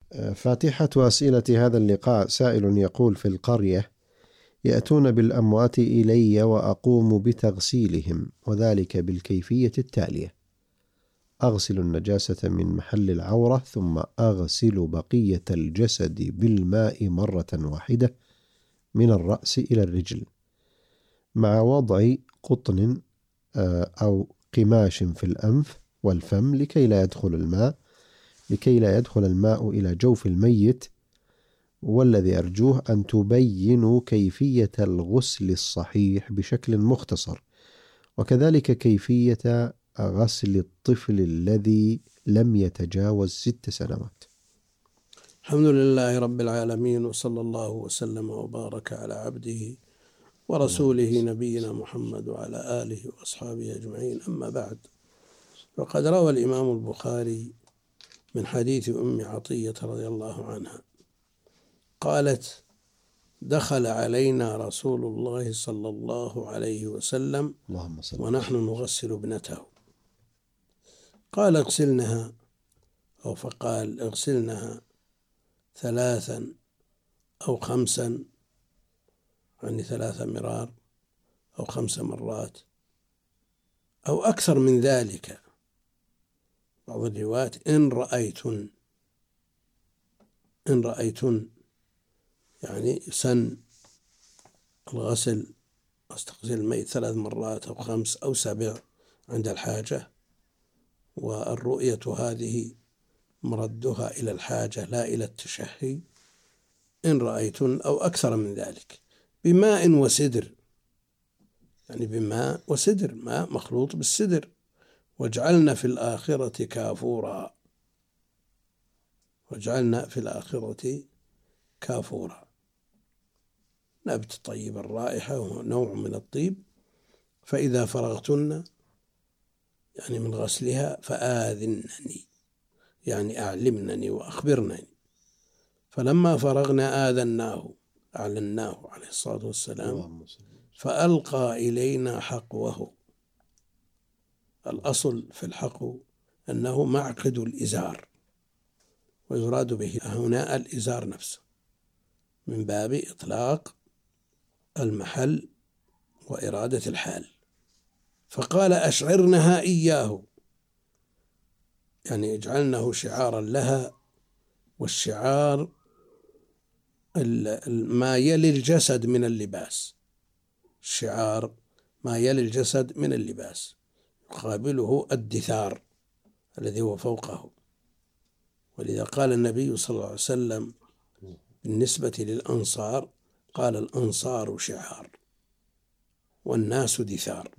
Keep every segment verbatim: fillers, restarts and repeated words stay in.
فاتحة أسئلة هذا اللقاء. سائل يقول: في القرية يأتون بالأموات إلي وأقوم بتغسيلهم، وذلك بالكيفية التالية: أغسل النجاسة من محل العورة، ثم أغسل بقية الجسد بالماء مرة واحدة من الرأس إلى الرجل، مع وضع قطن أو قماش في الأنف والفم لكي لا يدخل الماء لكي لا يدخل الماء إلى جوف الميت. والذي أرجوه أن تبينوا كيفية الغسل الصحيح بشكل مختصر، وكذلك كيفية غسل الطفل الذي لم يتجاوز ست سنوات. الحمد لله رب العالمين، وصلى الله وسلم وبارك على عبده ورسوله نبينا محمد وعلى آله وأصحابه أجمعين. أما بعد، وقد روى الإمام البخاري من حديث أم عطية رضي الله عنها قالت: دخل علينا رسول الله صلى الله عليه وسلم ونحن نغسل ابنته، قال: اغسلنها، أو فقال: اغسلنها ثلاثا أو خمسا، يعني ثلاث مرار أو خمس مرات أو أكثر من ذلك. بعض الروايات إن رأيتن إن رأيتن يعني سن الغسل، استغسل الميت ثلاث مرات أو خمس أو سبع عند الحاجة، والرؤية هذه مردها إلى الحاجة لا إلى التشهي. إن رأيتن أو أكثر من ذلك بماء وسدر، يعني بماء وسدر، ماء مخلوط بالسدر. واجعلنا في الآخرة كافورا واجعلنا في الآخرة كافورا نبت طيب الرائحة وهو نوع من الطيب. فإذا فرغتن يعني من غسلها فآذنني، يعني أعلمنني وأخبرنني. فلما فرغنا آذناه أعلناه عليه الصلاة والسلام، فألقى إلينا حقوه. الأصل في الحقو أنه معقد الإزار، ويراد به هنا الإزار نفسه من باب إطلاق المحل وإرادة الحال. فقال: أشعرنها إياه، يعني اجعلنه شعارا لها. والشعار ما يلي الجسد من اللباس، الشعار ما يلي الجسد من اللباس، يقابله الدثار الذي هو فوقه. ولذا قال النبي صلى الله عليه وسلم بالنسبة للأنصار، قال: الأنصار شعار والناس دثار.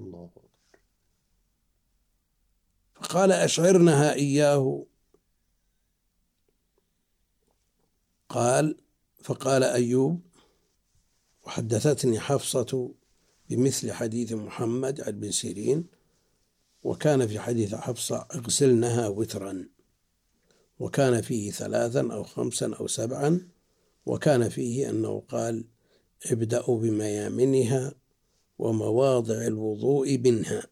فقال: أشعرنها إياه. قال فقال أيوب: وحدثتني حفصة بمثل حديث محمد عن بن سيرين، وكان في حديث حفصة: اغسلنها وترا، وكان فيه ثلاثا أو خمسا أو سبعا، وكان فيه أنه قال: ابدأوا بميامنها ومواضع الوضوء منها.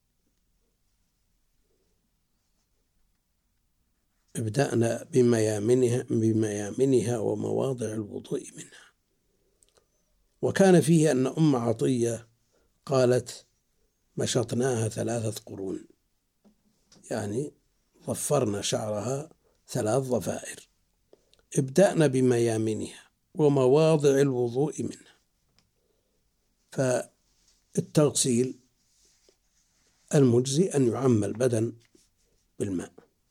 ابدأنا بميامنها بميامنها ومواضع الوضوء منها. وكان فيه أن أم عطية قالت: مشطناها ثلاثة قرون، يعني ضفرنا شعرها ثلاث ضفائر. ابدأنا بميامنها ومواضع الوضوء منها. فالتغسيل المجزي أن يعم البدن بالماء،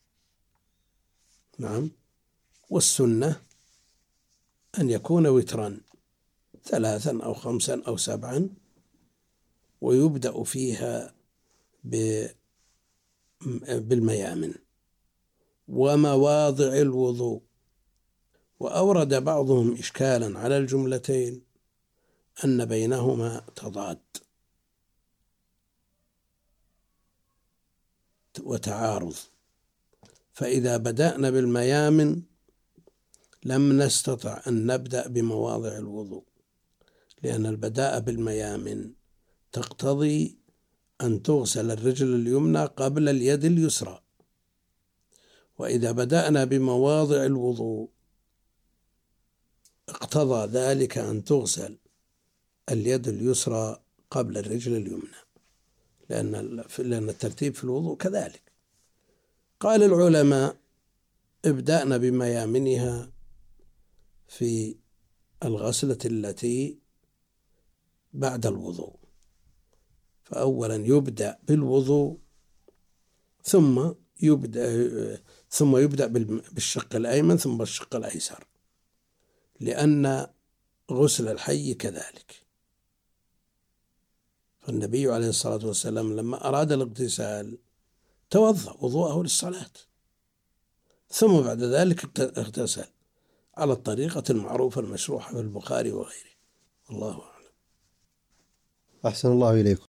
نعم. والسنة أن يكون وترا ثلاثا أو خمسا أو سبعا، ويبدأ فيها بالميامن ومواضع الوضوء. وأورد بعضهم إشكالا على الجملتين أن بينهما تضاد وتعارض. فإذا بدأنا بالميامن لم نستطع أن نبدأ بمواضع الوضوء، لأن البداء بالميامن تقتضي أن تغسل الرجل اليمنى قبل اليد اليسرى. وإذا بدأنا بمواضع الوضوء اقتضى ذلك أن تغسل اليد اليسرى قبل الرجل اليمنى، لأن لأن الترتيب في الوضوء كذلك. قال العلماء: ابدأنا بميامنها في الغسلة التي بعد الوضوء، فأولا يبدأ بالوضوء ثم يبدأ ثم يبدأ بالشق الأيمن ثم بالشق الأيسر، لأن غسل الحي كذلك. فالنبي عليه الصلاة والسلام لما أراد الاغتسال توضأ وضوءه للصلاة، ثم بعد ذلك اغتسل على الطريقة المعروفة المشروحة في البخاري وغيره. والله أعلم. أحسن الله إليكم.